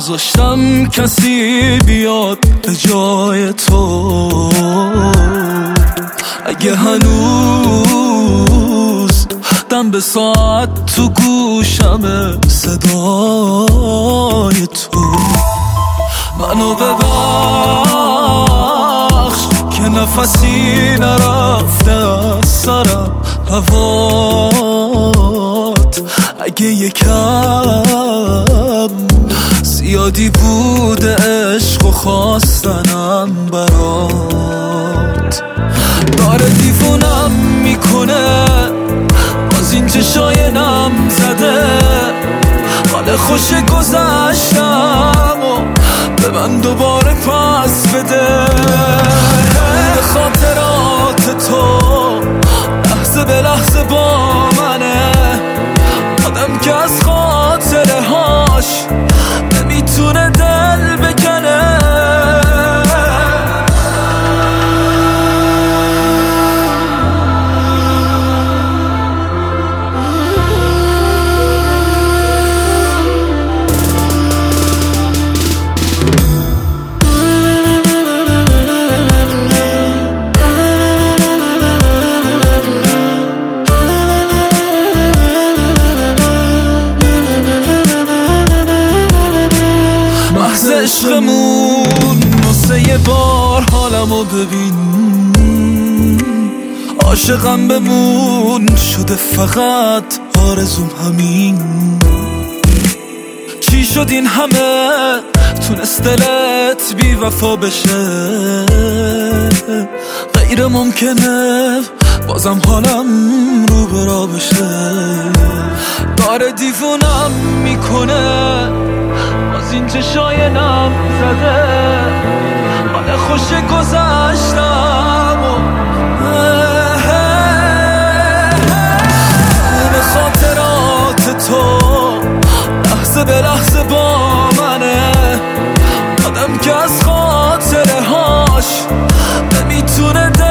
نذاشتم کسی بیاد به جای تو. اگه هنوز دم به ساعت تو گوشمه صدای تو، منو ببخش که نفسی نرفته از سرم هوات. اگه یکم زیادی بوده عشق و خواستنم برات، داره دیوونم میکنه باز این چشای نم زده. حال خوش گذشتم و به من دوباره پس بده. خاطرات تو لحظه به لحظه با منه، آدم که از خاطره هاش نمیتونه دل بکنه. عشقمون واسه یه بار حالمو ببین، عاشقم بمون شده فقط آرزوم همین. چی شد این همه تونست دلت بی وفا بشه؟ غیر ممکنه بازم حالم رو برا بشه. داره دیوونم میکنه باز این چشای نم زده. حال خوش گذشتم و خاطرات تو لحظه به لحظه با منه، آدم که از خاطره هاش نمیتونه